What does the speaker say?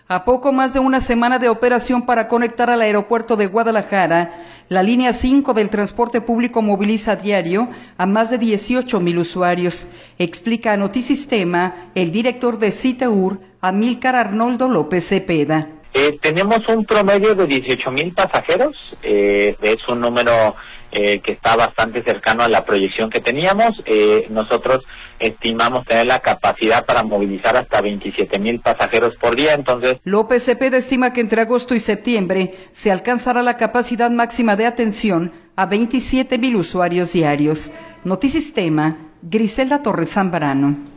A poco más de una semana de operación para conectar al aeropuerto de Guadalajara, la línea 5 del transporte público moviliza a diario a más de 18,000 usuarios, explica a Notisistema el director de CITEUR, Amílcar Arnoldo López Cepeda. Tenemos un promedio de 18,000 pasajeros, es un número que está bastante cercano a la proyección que teníamos. Nosotros estimamos tener la capacidad para movilizar hasta 27,000 pasajeros por día. Entonces, López Cepeda estima que entre agosto y septiembre se alcanzará la capacidad máxima de atención a 27,000 usuarios diarios. Notisistema, Griselda Torres Zambrano.